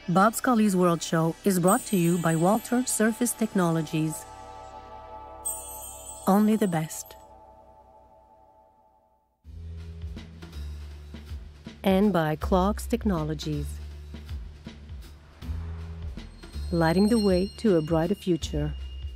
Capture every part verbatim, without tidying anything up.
Bob Scully's World Show is brought to you by Walter Surface Technologies. Only the best. And by Clocks Technologies. Lighting the way to a brighter future.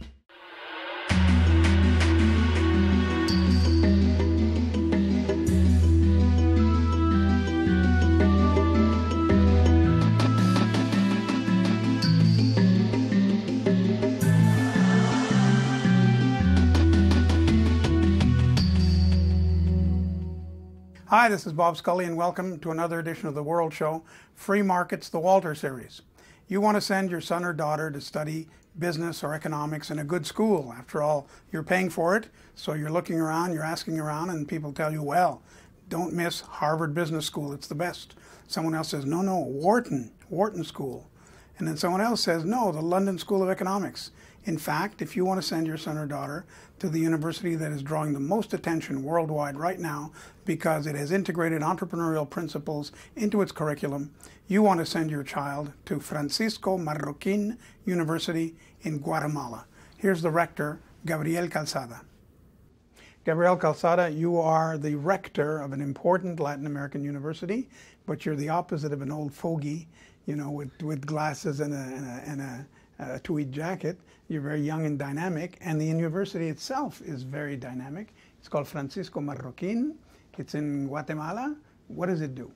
Hi, this is Bob Scully, and welcome to another edition of the World Show, Free Markets, the Walter Series. You want to send your son or daughter to study business or economics in a good school. After all, you're paying for it, so you're looking around, you're asking around, and people tell you, well, don't miss Harvard Business School, it's the best. Someone else says, no, no, Wharton, Wharton School. And then someone else says, no, the London School of Economics. In fact, if you want to send your son or daughter to the university that is drawing the most attention worldwide right now because it has integrated entrepreneurial principles into its curriculum, you want to send your child to Francisco Marroquin University in Guatemala. Here's the rector, Gabriel Calzada. Gabriel Calzada, you are the rector of an important Latin American university, but you're the opposite of an old fogey, you know, with, with glasses and a, and a, and a a tweed jacket. You're very young and dynamic, and the university itself is very dynamic. It's called Francisco Marroquin. It's in Guatemala. What does it do?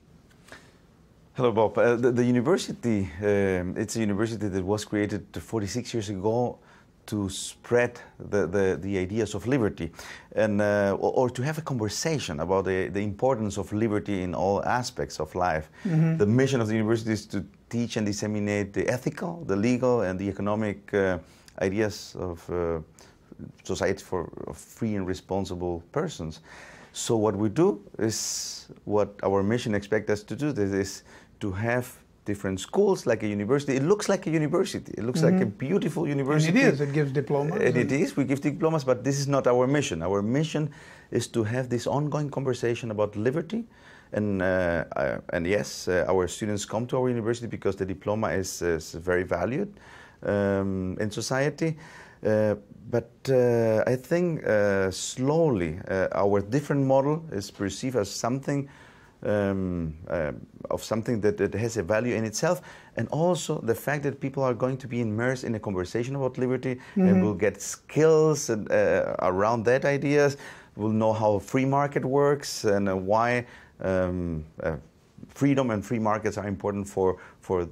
Hello, Bob. Uh, the, the university, um, it's a university that was created forty-six years ago to spread the, the, the ideas of liberty, and uh, or, or to have a conversation about the, the importance of liberty in all aspects of life. Mm-hmm. The mission of the university is to teach and disseminate the ethical, the legal, and the economic uh, ideas of uh, society for free and responsible persons. So what we do is what our mission expects us to do. This is to have different schools, like a university. It looks like a university. It looks mm-hmm. like a beautiful university. And it is. It gives diplomas. And, and it is. We give diplomas, but this is not our mission. Our mission is to have this ongoing conversation about liberty. And, uh, uh, and yes, uh, our students come to our university because the diploma is, is very valued um, in society. Uh, but uh, I think uh, slowly uh, our different model is perceived as something um, uh, of something that, that has a value in itself, and also the fact that people are going to be immersed in a conversation about liberty mm-hmm. and will get skills and, uh, around that ideas, will know how free market works and uh, why um, uh, freedom and free markets are important for for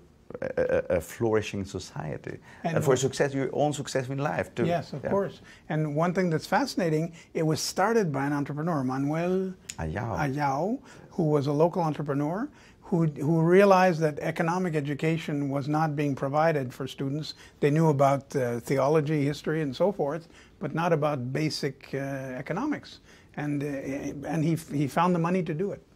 A, a flourishing society and, and for success, your own success in life too. Yes, of yeah. course. And one thing that's fascinating, it was started by an entrepreneur, Manuel Ayau, Ayau who was a local entrepreneur who who realized that economic education was not being provided for students. They knew about uh, theology, history, and so forth, but not about basic uh, economics. And uh, and he he found the money to do it.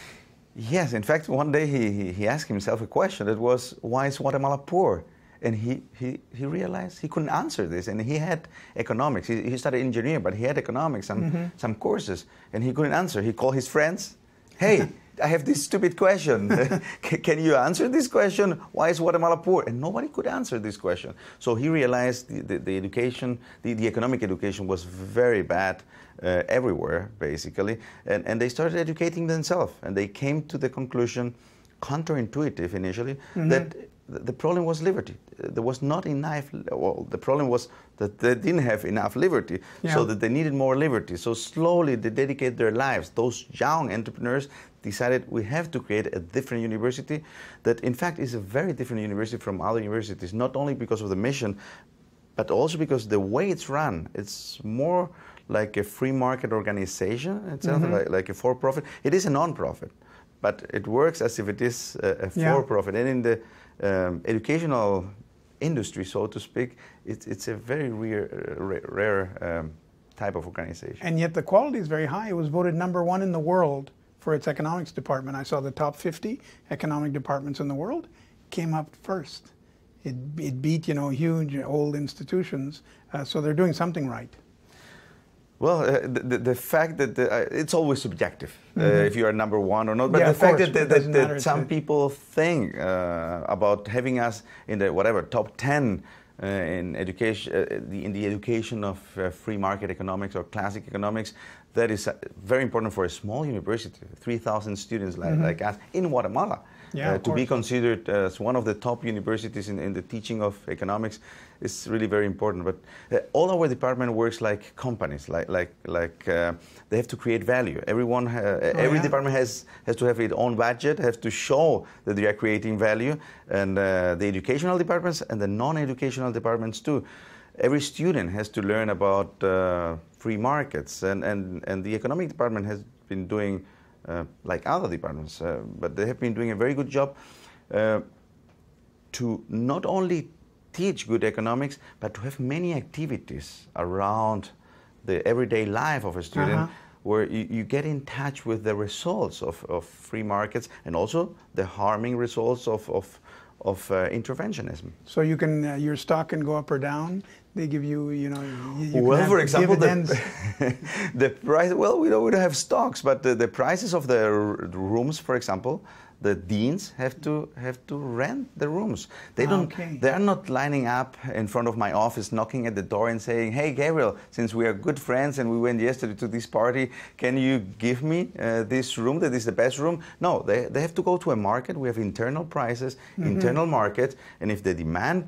Yes, in fact, one day he, he asked himself a question that was, why is Guatemala poor? And he, he, he realized he couldn't answer this. And he had economics. He, he studied engineering, but he had economics, some, mm-hmm. some courses, and he couldn't answer. He called his friends, hey, I have this stupid question. Can you answer this question? Why is Guatemala poor? And nobody could answer this question. So he realized the, the, the education, the, the economic education was very bad uh, everywhere, basically. And, and they started educating themselves. And they came to the conclusion, counterintuitive initially, mm-hmm. that the problem was liberty. There was not enough, well, the problem was that they didn't have enough liberty, yeah. so that they needed more liberty. So slowly they dedicated their lives. Those young entrepreneurs decided we have to create a different university that in fact is a very different university from other universities, not only because of the mission, but also because the way it's run, it's more like a free market organization itself, mm-hmm. like, like a for-profit. It is a non-profit, but it works as if it is a, a for-profit. Yeah. And in the um, educational industry, so to speak, it's, it's a very rare, rare, rare um, type of organization. And yet the quality is very high. It was voted number one in the world for its economics department. I saw the top fifty economic departments in the world, came up first. It, it beat, you know, huge old institutions, uh, so they're doing something right. Well, uh, the, the fact that the, uh, it's always subjective, mm-hmm. uh, if you are number one or not. But yeah, the fact course, that, that, that, that some it. people think uh, about having us in the whatever top ten uh, in education, uh, the, in the education of uh, free market economics or classic economics, that is uh, very important for a small university, three thousand students like, mm-hmm. like us in Guatemala. Yeah, uh, to be considered as one of the top universities in, in the teaching of economics is really very important. But uh, all our department works like companies, like like like uh, they have to create value. Everyone, ha oh, every yeah. department has has to have its own budget, has to show that they are creating value, and uh, the educational departments and the non-educational departments too. Every student has to learn about uh, free markets, and, and and the economic department has been doing. Uh, like other departments, uh, but they have been doing a very good job uh, to not only teach good economics, but to have many activities around the everyday life of a student, uh-huh. where you, you get in touch with the results of, of free markets and also the harming results of, of, of uh, interventionism. So you can, uh, your stock can go up or down. They give you, you know, you, you well, for example, dividends. The, the price. Well, we don't, we don't have stocks, but the, the prices of the rooms, for example, the deans have to have to rent the rooms. They don't. Okay. They are not lining up in front of my office, knocking at the door and saying, "Hey, Gabriel, since we are good friends and we went yesterday to this party, can you give me uh, this room? That is the best room." No, they they have to go to a market. We have internal prices, mm-hmm. internal market, and if the demand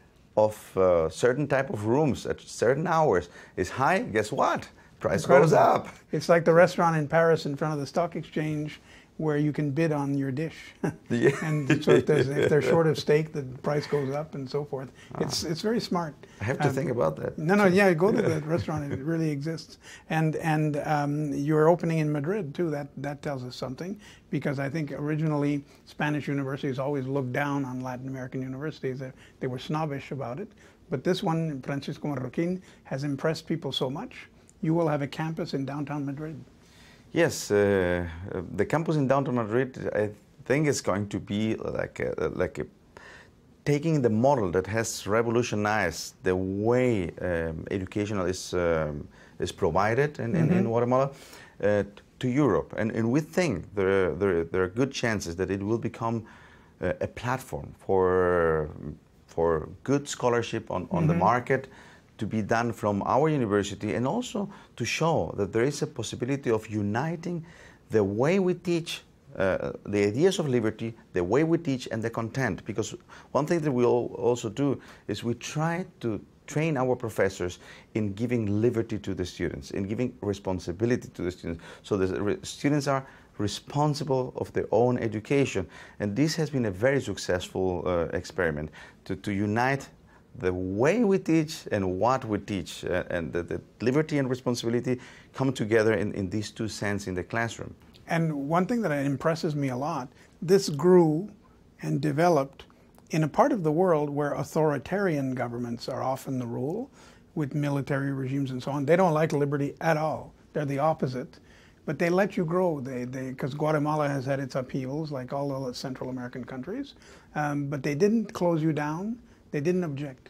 of uh, certain type of rooms at certain hours is high, guess what? Price Incredible. Goes up. It's like the restaurant in Paris in front of the stock exchange where you can bid on your dish. Yeah. And so if, if they're short of steak, the price goes up and so forth. Ah. It's it's very smart. I have to um, think about that. No, no, yeah, go to the restaurant. It really exists. And and um, you're opening in Madrid too. That that tells us something, because I think originally Spanish universities always looked down on Latin American universities. They, they were snobbish about it. But this one, Francisco Marroquin, has impressed people so much. You will have a campus in downtown Madrid. Yes, uh, the campus in downtown Madrid, I think, is going to be like a, like a, taking the model that has revolutionized the way um, educational is um, is provided in, mm-hmm. in, in Guatemala uh, to Europe, and and we think there there there are good chances that it will become uh, a platform for for good scholarship on on mm-hmm. the market, to be done from our university, and also to show that there is a possibility of uniting the way we teach uh, the ideas of liberty, the way we teach, and the content. Because one thing that we also do is we try to train our professors in giving liberty to the students, in giving responsibility to the students, so the students are responsible of their own education. And this has been a very successful uh, experiment to, to unite the way we teach and what we teach, uh, and the, the liberty and responsibility come together in, in these two senses in the classroom. And one thing that impresses me a lot, this grew and developed in a part of the world where authoritarian governments are often the rule, with military regimes and so on. They don't like liberty at all. They're the opposite. But they let you grow, they, they, because Guatemala has had its upheavals, like all the Central American countries. Um, but they didn't close you down. They didn't object.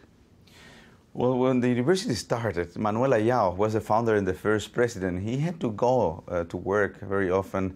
Well, when the university started, Manuel Ayau was the founder and the first president. He had to go uh, to work very often,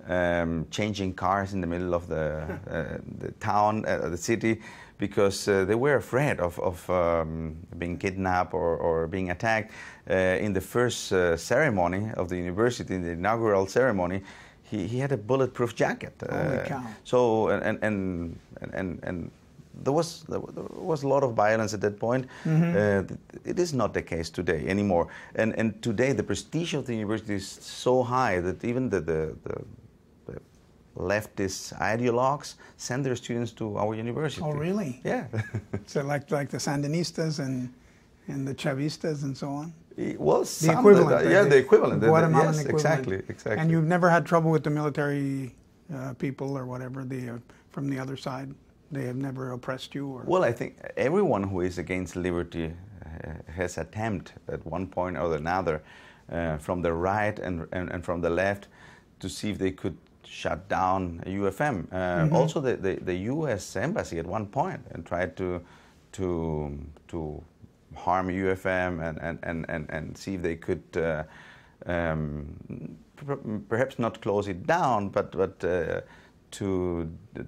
um, changing cars in the middle of the, uh, the town, uh, the city, because uh, they were afraid of, of um, being kidnapped or, or being attacked. Uh, in the first uh, ceremony of the university, in the inaugural ceremony, he, he had a bulletproof jacket. Holy cow. So, and, and, and, and There was there was a lot of violence at that point. Mm-hmm. uh, it is not the case today anymore. And and today the prestige of the university is so high that even the the, the, the leftist ideologues send their students to our university. Oh, really? Yeah. So like like the Sandinistas and and the Chavistas and so on. Well, the equivalent. The, yeah, the, the equivalent. The Guatemalan yes, equivalent. Exactly, exactly. And you've never had trouble with the military uh, people or whatever the uh, from the other side. They have never oppressed you? Or? Well, I think everyone who is against liberty uh, has attempted at one point or another, uh, from the right and, and, and from the left, to see if they could shut down U F M. Uh, mm-hmm. Also, the, the, the U S embassy at one point and tried to to to harm U F M and, and, and, and, and see if they could uh, um, perhaps not close it down, but, but uh, to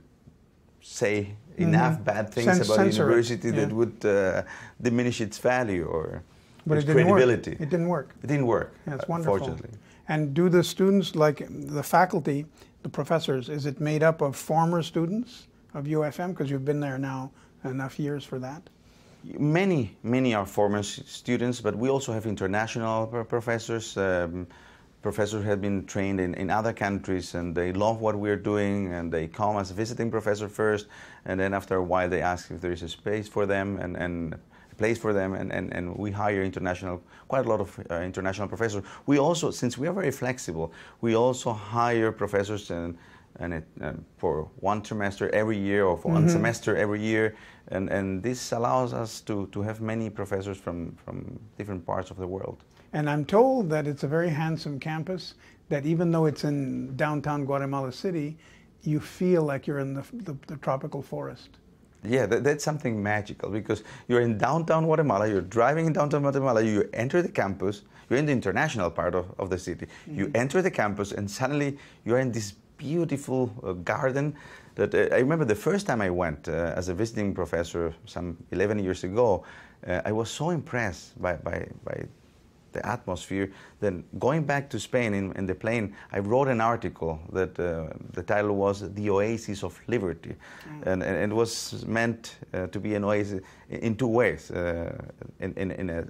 say enough mm-hmm. bad things Cens- about the university yeah. that would uh, diminish its value or but its it didn't credibility. Work. It didn't work. It didn't work. Yeah, it's wonderful. Fortunately. And do the students, like the faculty, the professors, is it made up of former students of U F M? Because you've been there now enough years for that. Many, many are former students, but we also have international professors. Um, professors have been trained in, in other countries, and they love what we're doing, and they come as a visiting professor first, and then after a while they ask if there is a space for them and, and a place for them, and, and, and we hire international, quite a lot of uh, international professors. We also, since we are very flexible, we also hire professors and, and it, uh, for one trimester every year or for mm-hmm. one semester every year. And, and this allows us to, to have many professors from, from different parts of the world. And I'm told that it's a very handsome campus, that even though it's in downtown Guatemala City, you feel like you're in the, the, the tropical forest. Yeah, that, that's something magical, because you're in downtown Guatemala, you're driving in downtown Guatemala, you enter the campus, you're in the international part of, of the city. Mm-hmm. You enter the campus and suddenly you're in this beautiful uh, garden that uh, I remember the first time I went uh, as a visiting professor some eleven years ago, uh, I was so impressed by, by, by the atmosphere. Then going back to Spain in, in the plane, I wrote an article that uh, the title was The Oasis of Liberty. Mm. And, and it was meant uh, to be an oasis in two ways, uh, in, in, in a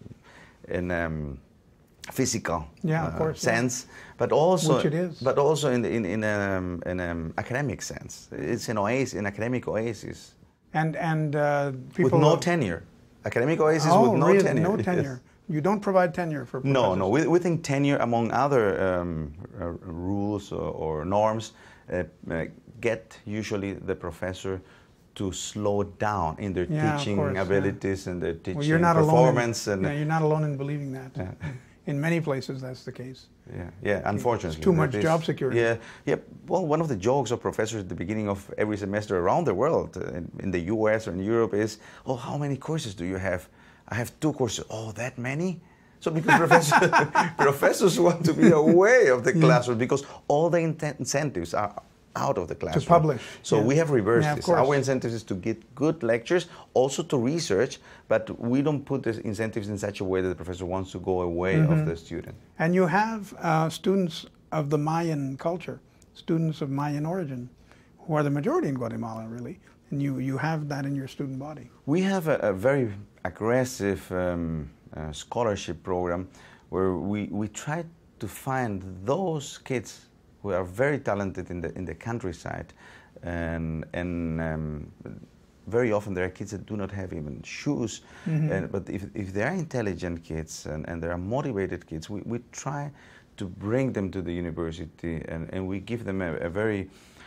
in, um, physical yeah, of course, uh, sense, yeah. but also Which it is. but also in in in um, in um, academic sense. It's an oasis, an academic oasis. And and uh, people with no tenure, academic oasis oh, with no really? tenure. No tenure. Yes. You don't provide tenure for professors? No, no. We, we think tenure, among other um, uh, rules or, or norms, uh, uh, get usually the professor to slow down in their yeah, teaching course, abilities yeah. and their teaching well, you're not performance. Alone in, and yeah, you're not alone in believing that. Yeah. In many places, that's the case. Yeah, yeah. Unfortunately, it's too much is, job security. Yeah, yeah. Well, one of the jokes of professors at the beginning of every semester around the world, uh, in, in the U S or in Europe, is, "Oh, how many courses do you have?" "I have two courses." "Oh, that many?" So because professors, professors want to be away of the classroom because all the incentives are out of the classroom. To publish. So yeah. we have reversed yeah, this. Our incentive is to get good lectures, also to research, but we don't put the incentives in such a way that the professor wants to go away mm-hmm. of the student. And you have uh, students of the Mayan culture, students of Mayan origin, who are the majority in Guatemala, really. And you, you have that in your student body. We have a, a very aggressive um, uh, scholarship program where we, we try to find those kids who are very talented in the in the countryside, and and um, very often there are kids that do not have even shoes. Mm-hmm. And, but if if they are intelligent kids and, and they are motivated kids, we, we try to bring them to the university, and, and we give them a, a very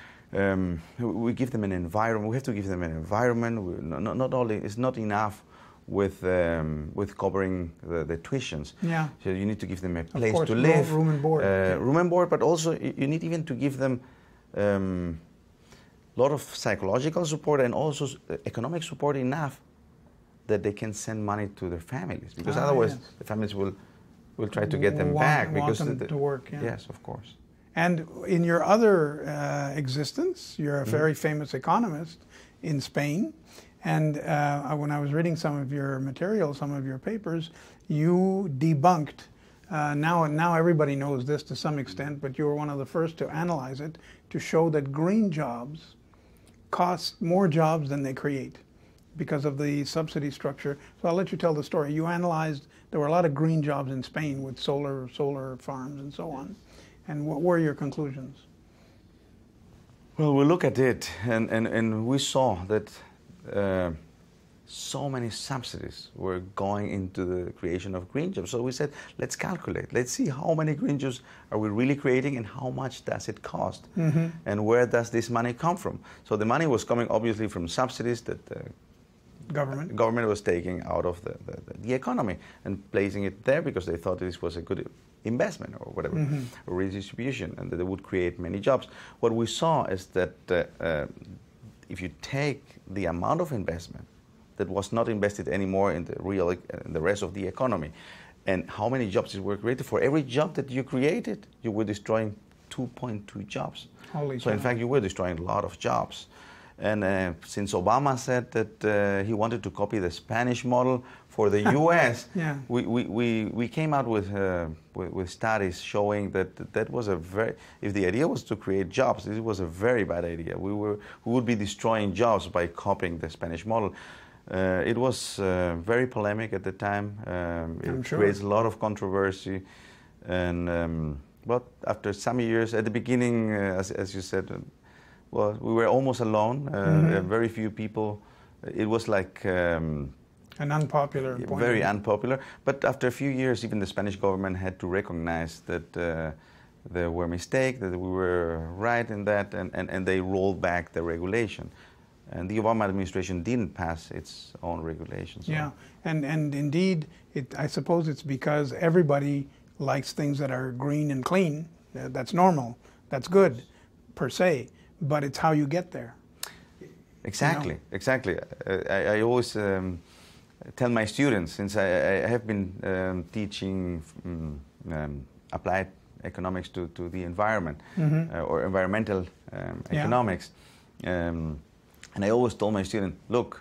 um, we give them an environment. We have to give them an environment. We, not, not only it's not enough with um, with covering the, the tuitions. Yeah. So you need to give them a place course, to live, room and board. Uh, yeah. room and board, but also you need even to give them a um, lot of psychological support and also economic support enough that they can send money to their families, because ah, otherwise yes. the families will will try to get them want, back want because them the, to work. Yeah. Yes, of course. And in your other uh, existence, you're a very mm-hmm. famous economist in Spain. And uh, when I was reading some of your material, some of your papers, you debunked, uh, now, now everybody knows this to some extent, but you were one of the first to analyze it, to show that green jobs cost more jobs than they create because of the subsidy structure. So I'll let you tell the story. You analyzed, there were a lot of green jobs in Spain with solar, solar farms and so on. And what were your conclusions? Well, we look at it, and, and, and we saw that Uh, so many subsidies were going into the creation of green jobs. So we said, let's calculate. Let's see how many green jobs are we really creating and how much does it cost? Mm-hmm. And where does this money come from? So the money was coming obviously from subsidies that the government, government was taking out of the, the, the economy and placing it there because they thought this was a good investment or whatever, mm-hmm. or redistribution, and that it would create many jobs. What we saw is that uh, uh, if you take the amount of investment that was not invested anymore in the real, in the rest of the economy. And how many jobs were created? For every job that you created, you were destroying two point two jobs. Holy so in cow. fact, you were destroying a lot of jobs. And uh, since Obama said that uh, he wanted to copy the Spanish model for the U S, yeah. we, we, we, we came out with, uh, with, with studies showing that that was a very, if the idea was to create jobs, it was a very bad idea. We, were, we would be destroying jobs by copying the Spanish model. Uh, it was uh, very polemic at the time. Um, it I'm sure. creates a lot of controversy. And, um, but after some years, at the beginning, uh, as, as you said, uh, well, we were almost alone. Uh, mm-hmm. Very few people. It was like um, an unpopular point. Very unpopular. But after a few years, even the Spanish government had to recognize that uh, there were mistakes, that we were right in that, and, and, and they rolled back the regulation. And the Obama administration didn't pass its own regulations. So. Yeah, and, and indeed, it, I suppose it's because everybody likes things that are green and clean. That's normal. That's good, per se. But it's how you get there. Exactly, you know? exactly. Uh, I, I always um, tell my students, since I, I have been um, teaching um, um, applied economics to, to the environment, mm-hmm. uh, or environmental um, yeah. economics, um, and I always told my students, look,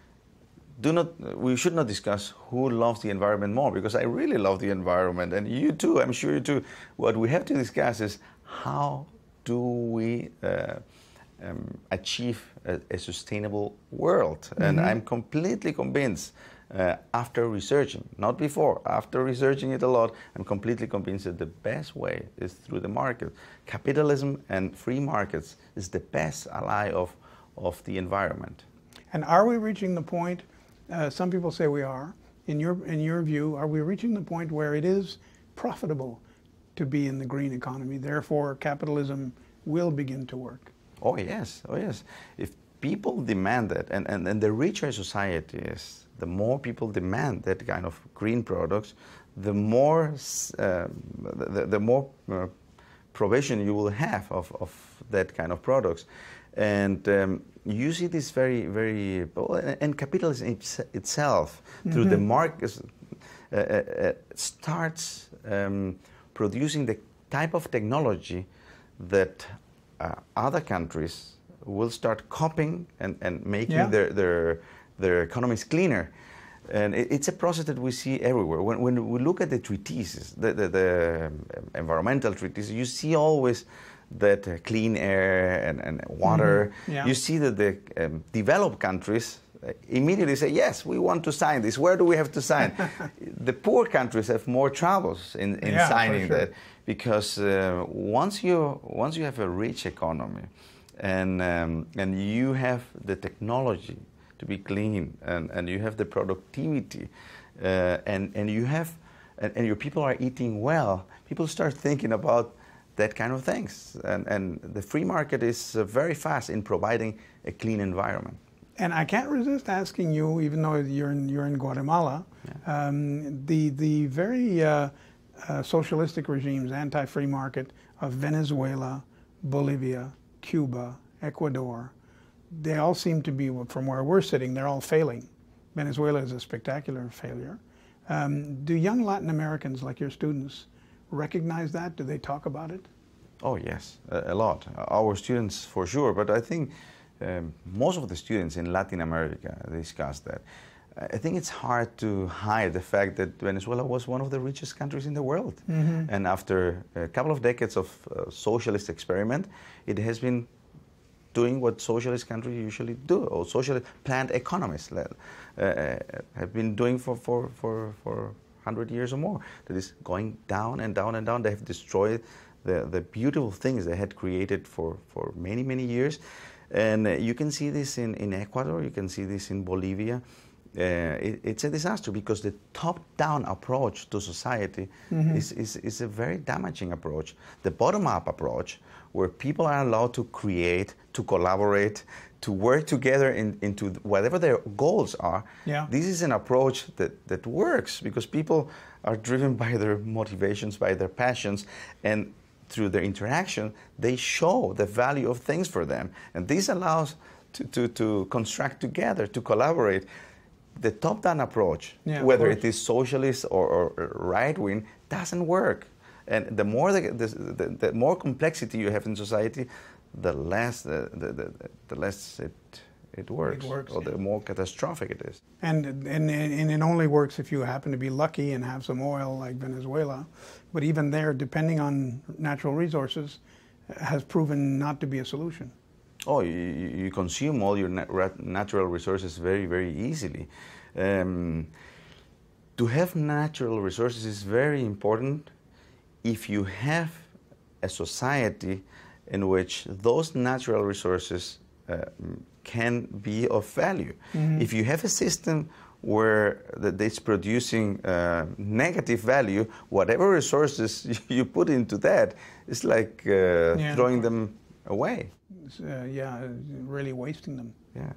do not, we should not discuss who loves the environment more, because I really love the environment, and you too, I'm sure you too. What we have to discuss is how do we uh, um, achieve a, a sustainable world? Mm-hmm. And I'm completely convinced, uh, after researching, not before, after researching it a lot, I'm completely convinced that the best way is through the market. Capitalism and free markets is the best ally of, of the environment. And are we reaching the point, uh, some people say we are, in your, in your view, are we reaching the point where it is profitable to be in the green economy, therefore capitalism will begin to work? Oh yes, oh yes. If people demand that, and, and, and the richer society is, the more people demand that kind of green products, the more uh, the, the more uh, provision you will have of, of that kind of products. And um, you see this very, very, and capitalism it's, itself, mm-hmm. through the markets, uh, uh, starts um, producing the type of technology that uh, other countries will start copying and, and making yeah. their, their, their economies cleaner. And it, it's a process that we see everywhere. When, when we look at the treaties, the, the, the environmental treaties, you see always that uh, clean air and, and water. Mm-hmm. yeah. You see that the um, developed countries immediately say, yes, we want to sign this. Where do we have to sign? The poor countries have more troubles in, in yeah, signing sure. that, because uh, once you once you have a rich economy, and um, and you have the technology to be clean, and, and you have the productivity, uh, and and you have and, and your people are eating well, people start thinking about that kind of things, and and the free market is uh, very fast in providing a clean environment. And I can't resist asking you, even though you're in, you're in Guatemala, yeah. um, the, the very uh, uh, socialistic regimes, anti-free market of Venezuela, Bolivia, Cuba, Ecuador, they all seem to be, from where we're sitting, they're all failing. Venezuela is a spectacular failure. Um, do young Latin Americans, like your students, recognize that? Do they talk about it? Oh, yes, a, a lot. Our students, for sure, but I think Um, most of the students in Latin America discuss that. I think it's hard to hide the fact that Venezuela was one of the richest countries in the world. Mm-hmm. And after a couple of decades of uh, socialist experiment, it has been doing what socialist countries usually do, or socialist planned economies uh, have been doing for, for, for, for one hundred years or more. That is going down and down and down. They have destroyed the, the beautiful things they had created for, for many, many years. And uh, you can see this in, in Ecuador, you can see this in Bolivia. Uh, it, it's a disaster because the top-down approach to society mm-hmm. is, is, is a very damaging approach. The bottom-up approach, where people are allowed to create, to collaborate, to work together in, into whatever their goals are, yeah. this is an approach that, that works because people are driven by their motivations, by their passions, and through their interaction, they show the value of things for them. And this allows to, to, to construct together, to collaborate. the top-down approach, Yeah, whether it is socialist or, or right-wing, doesn't work. And the more the, the, the, the more complexity you have in society, the less the, the, the, the less it it works, it works or the more catastrophic it is. And, and and it only works if you happen to be lucky and have some oil like Venezuela. But even there, depending on natural resources, has proven not to be a solution. Oh, you, you consume all your nat natural resources very, very easily. Um, to have natural resources is very important if you have a society in which those natural resources uh, can be of value. Mm-hmm. If you have a system where that it's producing uh, negative value, whatever resources you put into that, it's like uh, yeah. throwing them away. Uh, yeah, really wasting them. Yeah.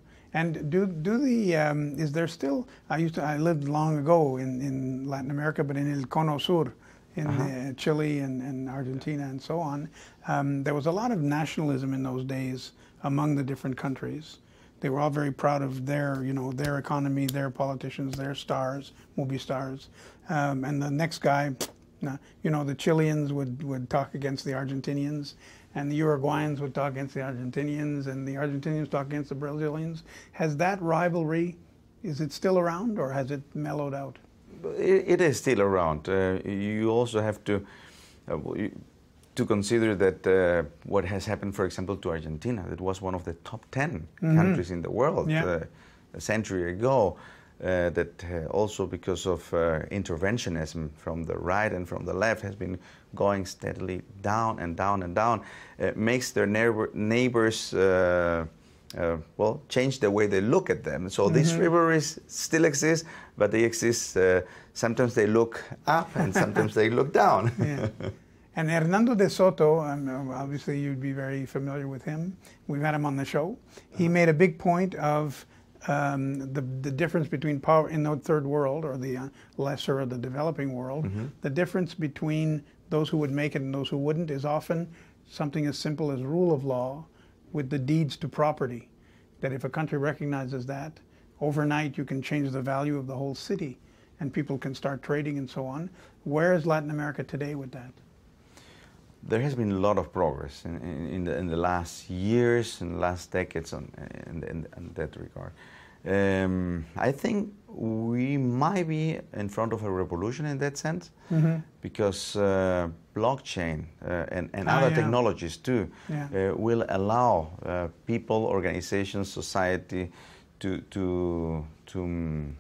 And do do the um, is there still? I used to I lived long ago in, in Latin America, but in El Cono Sur, in uh-huh. uh, Chile and, and Argentina and so on. Um, there was a lot of nationalism in those days among the different countries. They were all very proud of their, you know, their economy, their politicians, their stars, movie stars. Um, and the next guy, you know, the Chileans would, would talk against the Argentinians, and the Uruguayans would talk against the Argentinians, and the Argentinians talk against the Brazilians. Has that rivalry, is it still around, or has it mellowed out? It, it is still around. Uh, you also have to uh, to consider that uh, what has happened, for example, to Argentina. It was one of the top ten mm-hmm. countries in the world yeah. uh, a century ago. Uh, that uh, also because of uh, interventionism from the right and from the left has been going steadily down and down and down. It makes their neighbor, neighbors uh, uh, well, change the way they look at them. So mm-hmm. these rivalries still exist, but they exist, uh, sometimes they look up and sometimes they look down. Yeah. And Hernando de Soto, um, obviously you'd be very familiar with him. We've had him on the show. He made a big point of Um, the, the difference between power in the third world, or the uh, lesser of the developing world, mm-hmm. the difference between those who would make it and those who wouldn't is often something as simple as rule of law with the deeds to property. That if a country recognizes that, overnight you can change the value of the whole city and people can start trading and so on. Where is Latin America today with that? There has been a lot of progress in, in, in, the, in the last years and last decades on, in, in, in that regard. Um, I think we might be in front of a revolution in that sense, mm-hmm. because uh, blockchain uh, and, and ah, other yeah. technologies too yeah. uh, will allow uh, people, organizations, society to, to, to, um,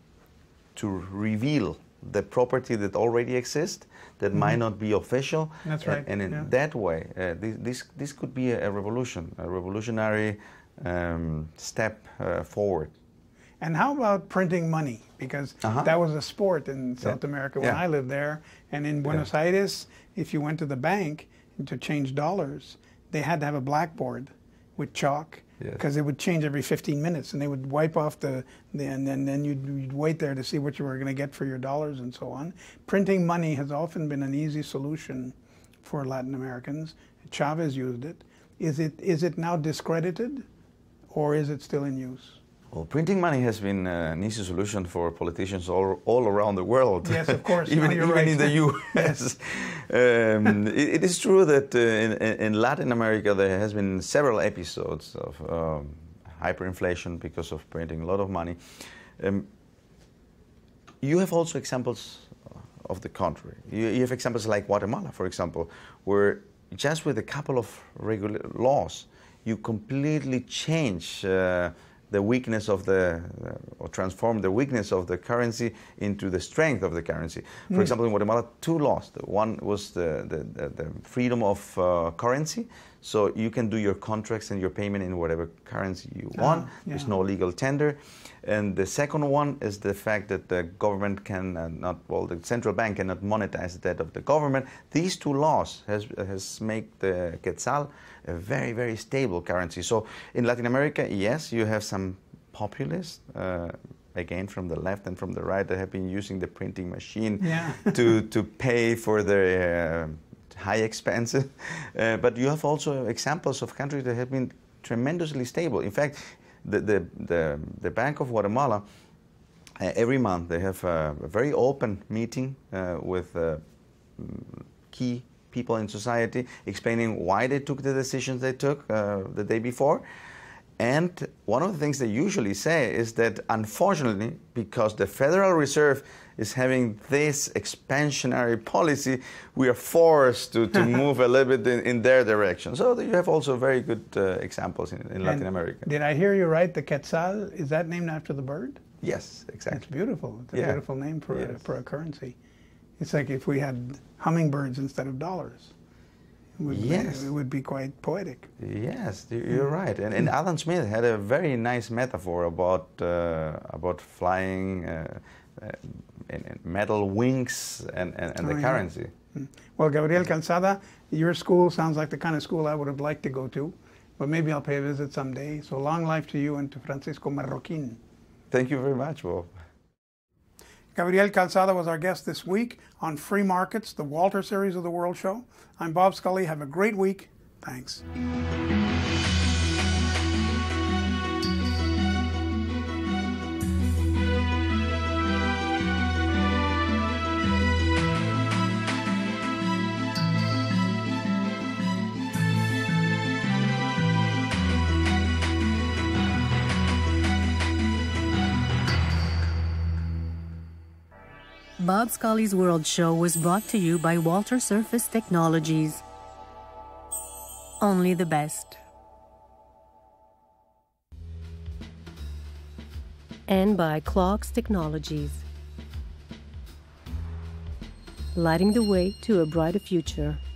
to reveal the property that already exists, that mm-hmm. might not be official. That's right. And, and in yeah. that way, uh, this, this this could be a, a revolution, a revolutionary um, step uh, forward. And how about printing money? Because uh-huh. that was a sport in South yeah. America when yeah. I lived there. And in Buenos yeah. Aires, if you went to the bank to change dollars, they had to have a blackboard with chalk, because yes. it would change every fifteen minutes, and they would wipe off the, the and then, then you'd, you'd wait there to see what you were going to get for your dollars and so on. Printing money has often been an easy solution for Latin Americans. Chavez used it. Is it is it now discredited, or is it still in use? Well, printing money has been uh, an easy solution for politicians all, all around the world. Yes, of course. even no, even right. in the U S um, it, it is true that uh, in, in Latin America there has been several episodes of um, hyperinflation because of printing a lot of money. Um, you have also examples of the contrary. You, you have examples like Guatemala, for example, where just with a couple of regular laws, you completely change uh, the weakness of the, uh, or transform the weakness of the currency into the strength of the currency. For mm. example, in Guatemala, two laws. The one was the, the, the, the freedom of uh, currency, so you can do your contracts and your payment in whatever currency you want. Ah, yeah. There's no legal tender. And the second one is the fact that the government can uh, not, well, the central bank cannot monetize the debt of the government. These two laws has, has made the quetzal a very, very stable currency. So in Latin America, yes, you have some populists, uh, again from the left and from the right, that have been using the printing machine yeah. to, to pay for their uh, high expenses. Uh, but you have also examples of countries that have been tremendously stable. In fact, the, the, the, the Bank of Guatemala Uh, every month they have a, a very open meeting uh, with uh, key people in society, explaining why they took the decisions they took uh, the day before. And one of the things they usually say is that, unfortunately, because the Federal Reserve is having this expansionary policy, we are forced to, to move a little bit in, in their direction. So you have also very good uh, examples in, in Latin And America. did I hear you right? The quetzal, is that named after the bird? Yes, exactly. It's beautiful. It's a Yeah. beautiful name for, Yes. a, for a currency. It's like if we had hummingbirds instead of dollars. It would, Yes. be, it would be quite poetic. Yes, you're right. And, and Adam Smith had a very nice metaphor about uh, about flying uh, uh, in, in metal wings and, and, and the Oh, yeah. currency. Well, Gabriel Calzada, your school sounds like the kind of school I would have liked to go to, but maybe I'll pay a visit someday. So long life to you and to Francisco Marroquin. Thank you very much, Bob. Gabriel Calzada was our guest this week on Free Markets, the Walter Series of the World Show. I'm Bob Scully. Have a great week. Thanks. Bob Scully's World Show was brought to you by Walter Surface Technologies. Only the best. And by Clocks Technologies. Lighting the way to a brighter future.